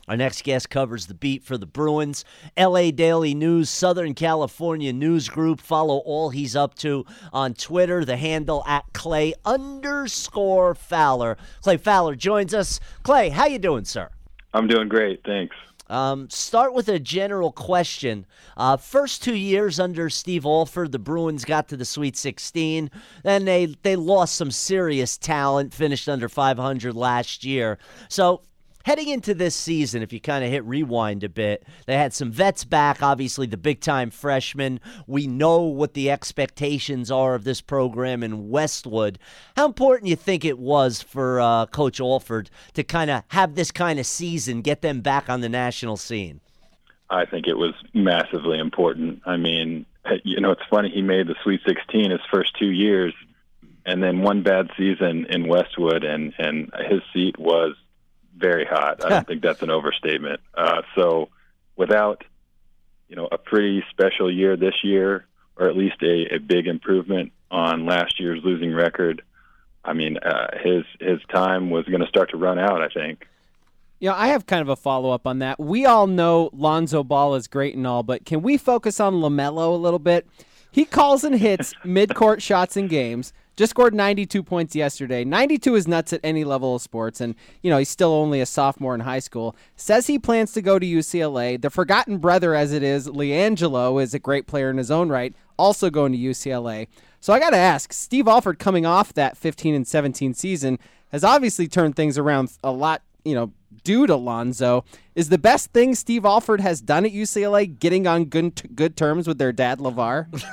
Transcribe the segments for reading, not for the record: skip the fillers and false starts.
Our next guest covers the beat for the Bruins. LA Daily News, Southern California News Group. Follow all he's up to on Twitter. The handle at Clay_Fowler. Clay Fowler joins us. Clay, how you doing, sir? I'm doing great, thanks. Start with a general question. First 2 years under Steve Alford, the Bruins got to the Sweet 16. Then they lost some serious talent, finished under 500 last year. So heading into this season, if you kind of hit rewind a bit, they had some vets back, obviously the big-time freshmen. We know what the expectations are of this program in Westwood. How important do you think it was for Coach Alford to kind of have this kind of season, get them back on the national scene? I think it was massively important. I mean, it's funny, he made the Sweet 16 his first 2 years, and then one bad season in Westwood, and his seat was very hot. I don't think that's an overstatement. So without, a pretty special year this year, or at least a big improvement on last year's losing record, I mean, his time was going to start to run out, I think. I have kind of a follow-up on that. We all know Lonzo Ball is great and all, but can we focus on LaMelo a little bit? He calls and hits mid-court shots in games. Just scored 92 points yesterday. 92 is nuts at any level of sports, and, he's still only a sophomore in high school. Says he plans to go to UCLA. The forgotten brother, as it is, LiAngelo, is a great player in his own right, also going to UCLA. So I got to ask, Steve Alford coming off that 15 and 17 season has obviously turned things around a lot, due to Lonzo. Is the best thing Steve Alford has done at UCLA getting on good terms with their dad, LeVar?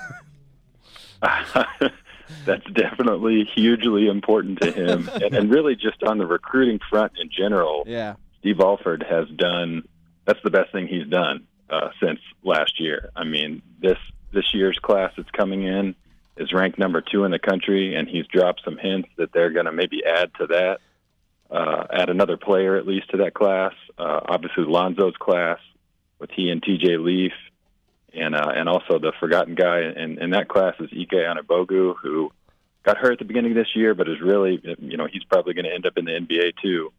That's definitely hugely important to him. and really just on the recruiting front in general, yeah. Steve Alford has done – that's the best thing he's done since last year. I mean, this year's class that's coming in is ranked number 2 in the country, and he's dropped some hints that they're going to maybe add to that, add another player at least to that class. Obviously, Lonzo's class with he and TJ Leaf. And also the forgotten guy in that class is Ike Anigbogu, who got hurt at the beginning of this year, but is really, he's probably going to end up in the NBA too.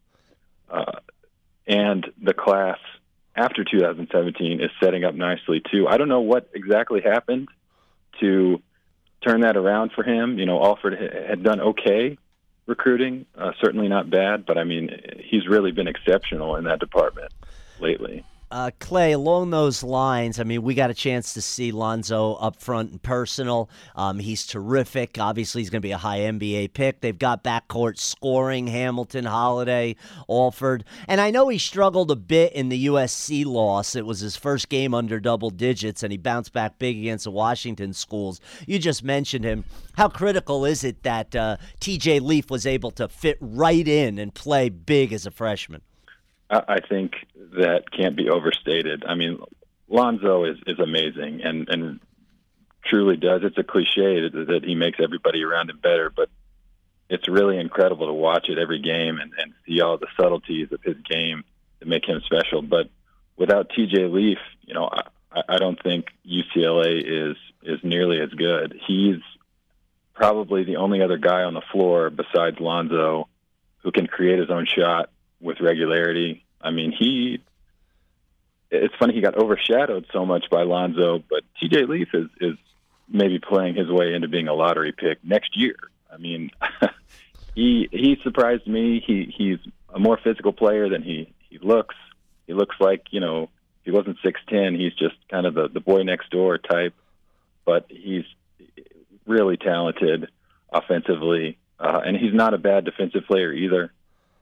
And the class after 2017 is setting up nicely too. I don't know what exactly happened to turn that around for him. Alford had done okay recruiting, certainly not bad, but I mean, he's really been exceptional in that department lately. Clay, along those lines, I mean, we got a chance to see Lonzo up front and personal. He's terrific. Obviously, he's going to be a high NBA pick. They've got backcourt scoring, Hamilton, Holiday, Alford. And I know he struggled a bit in the USC loss. It was his first game under double digits, and he bounced back big against the Washington schools. You just mentioned him. How critical is it that TJ Leaf was able to fit right in and play big as a freshman? I think that can't be overstated. I mean, Lonzo is amazing and truly does. It's a cliche that he makes everybody around him better, but it's really incredible to watch it every game and see all the subtleties of his game that make him special. But without TJ Leaf, I don't think UCLA is nearly as good. He's probably the only other guy on the floor besides Lonzo who can create his own shot with regularity. I mean, it's funny, he got overshadowed so much by Lonzo, but TJ Leaf is maybe playing his way into being a lottery pick next year. I mean, he surprised me. He's a more physical player than he looks. He looks like, if he wasn't 6'10", he's just kind of the boy next door type, but he's really talented offensively, and he's not a bad defensive player either.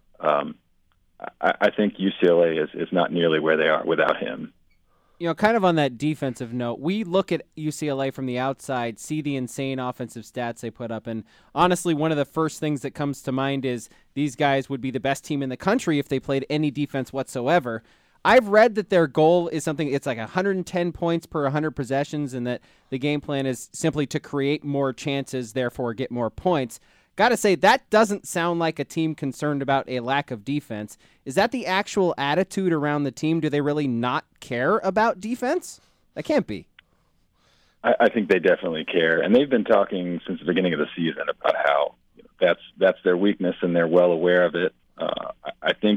I think UCLA is not nearly where they are without him. Kind of on that defensive note, we look at UCLA from the outside, see the insane offensive stats they put up, and honestly, one of the first things that comes to mind is these guys would be the best team in the country if they played any defense whatsoever. I've read that their goal is it's like 110 points per 100 possessions, and that the game plan is simply to create more chances, therefore get more points. Got to say, that doesn't sound like a team concerned about a lack of defense. Is that the actual attitude around the team? Do they really not care about defense? That can't be. I think they definitely care, and they've been talking since the beginning of the season about how that's their weakness, and they're well aware of it. I think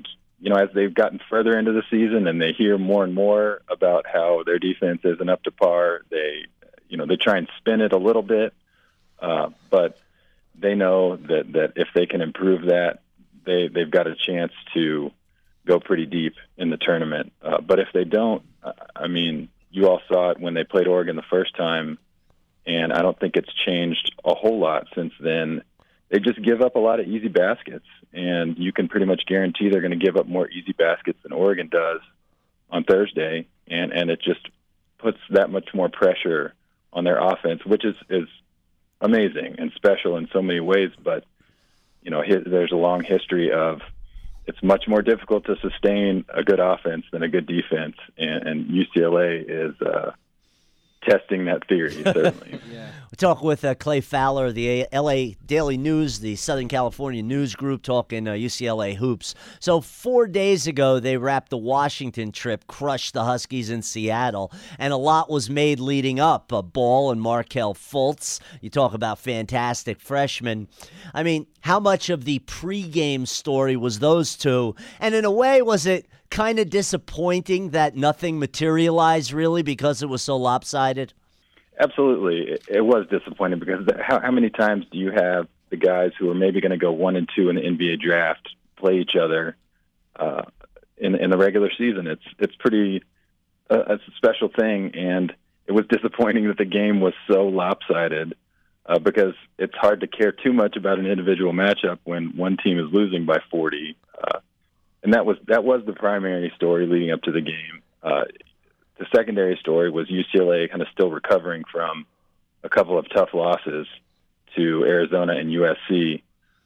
as they've gotten further into the season and they hear more and more about how their defense isn't up to par, they try and spin it a little bit, but they know that if they can improve that, they've got a chance to go pretty deep in the tournament. But if they don't, you all saw it when they played Oregon the first time, and I don't think it's changed a whole lot since then. They just give up a lot of easy baskets, and you can pretty much guarantee they're going to give up more easy baskets than Oregon does on Thursday, and it just puts that much more pressure on their offense, which is amazing and special in so many ways. But, there's a long history of it's much more difficult to sustain a good offense than a good defense, and UCLA is testing that theory, certainly. Yeah. We talk with Clay Fowler of the LA Daily News, the Southern California News Group, talking UCLA hoops. So 4 days ago, they wrapped the Washington trip, crushed the Huskies in Seattle, and a lot was made leading up. Ball and Markelle Fultz. You talk about fantastic freshmen. How much of the pregame story was those two? And in a way, was it kind of disappointing that nothing materialized really because it was so lopsided? Absolutely. It was disappointing because how many times do you have the guys who are maybe going to go 1 and 2 in the NBA draft play each other in the regular season? It's pretty a special thing, and it was disappointing that the game was so lopsided because it's hard to care too much about an individual matchup when one team is losing by 40. And that was the primary story leading up to the game. The secondary story was UCLA kind of still recovering from a couple of tough losses to Arizona and USC.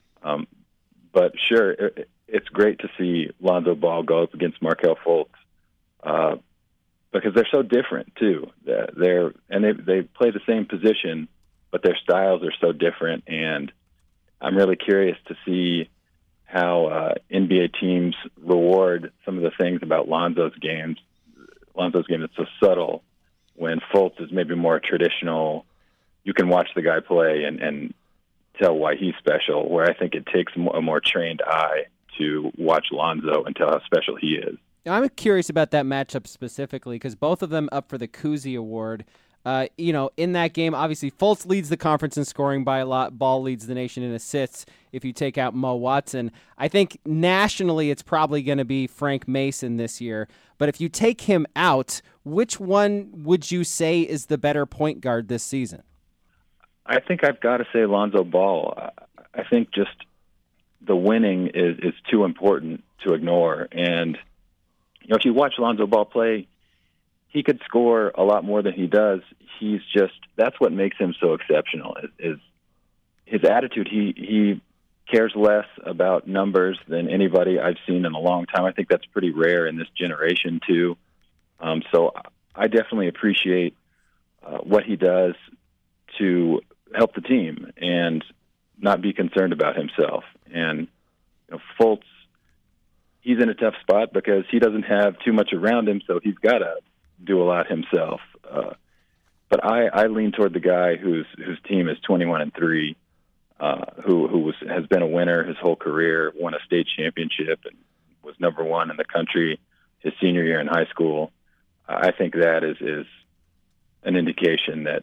But sure, it's great to see Lonzo Ball go up against Markelle Fultz because they're so different too. They play the same position, but their styles are so different. And I'm really curious to see how NBA teams reward some of the things about Lonzo's game is so subtle, when Fultz is maybe more traditional. You can watch the guy play and tell why he's special, where I think it takes a more trained eye to watch Lonzo and tell how special he is. Now, I'm curious about that matchup specifically because both of them up for the Cousy Award. In that game, obviously, Fultz leads the conference in scoring by a lot. Ball leads the nation in assists if you take out Mo Watson. I think nationally it's probably going to be Frank Mason this year. But if you take him out, which one would you say is the better point guard this season? I think I've got to say Lonzo Ball. I think just the winning is too important to ignore. And, if you watch Lonzo Ball play, he could score a lot more than he does. That's what makes him so exceptional is his attitude. He cares less about numbers than anybody I've seen in a long time. I think that's pretty rare in this generation too. So I definitely appreciate what he does to help the team and not be concerned about himself. And Fultz, he's in a tough spot because he doesn't have too much around him, so he's got to do a lot himself. But I lean toward the guy whose team is 21-3, who has been a winner his whole career, won a state championship, and was number 1 in the country his senior year in high school. I think that is an indication that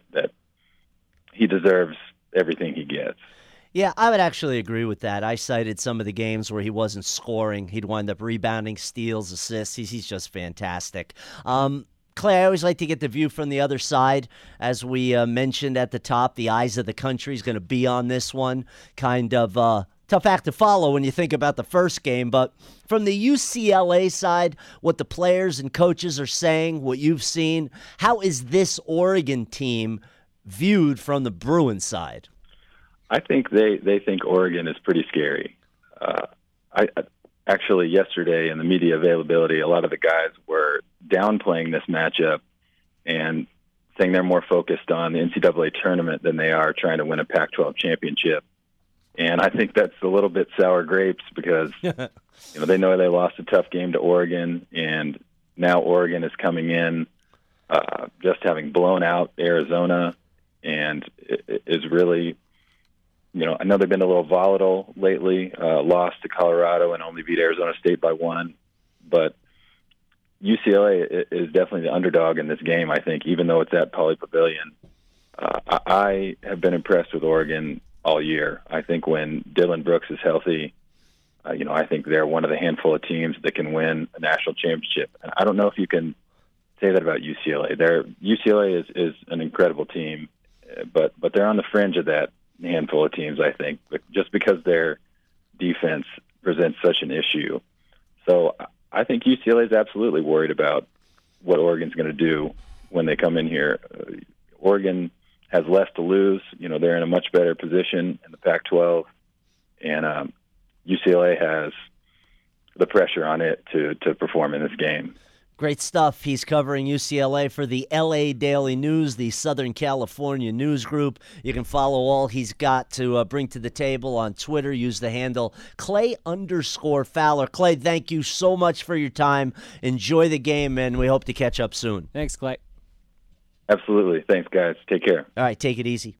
he deserves everything he gets. Yeah, I would actually agree with that. I cited some of the games where he wasn't scoring. He'd wind up rebounding, steals, assists. He's just fantastic. Clay, I always like to get the view from the other side. As we mentioned at the top, the eyes of the country is going to be on this one. Kind of tough act to follow when you think about the first game. But from the UCLA side, what the players and coaches are saying, what you've seen, how is this Oregon team viewed from the Bruins side? I think they think Oregon is pretty scary. I actually, yesterday in the media availability, a lot of the guys were downplaying this matchup and saying they're more focused on the NCAA tournament than they are trying to win a Pac-12 championship. And I think that's a little bit sour grapes because they know they lost a tough game to Oregon, and now Oregon is coming in just having blown out Arizona, and is really, I know they've been a little volatile lately, lost to Colorado and only beat Arizona State by 1. but UCLA is definitely the underdog in this game, I think, even though it's at Pauley Pavilion. I have been impressed with Oregon all year. I think when Dylan Brooks is healthy, I think they're one of the handful of teams that can win a national championship. And I don't know if you can say that about UCLA. UCLA is an incredible team, but they're on the fringe of that handful of teams, I think, just because their defense presents such an issue. So I think UCLA is absolutely worried about what Oregon's going to do when they come in here. Oregon has less to lose. They're in a much better position in the Pac-12, and UCLA has the pressure on it to perform in this game. Great stuff. He's covering UCLA for the LA Daily News, the Southern California news group. You can follow all he's got to bring to the table on Twitter. Use the handle Clay_Fowler. Clay, thank you so much for your time. Enjoy the game, and we hope to catch up soon. Thanks, Clay. Absolutely. Thanks, guys. Take care. All right, take it easy.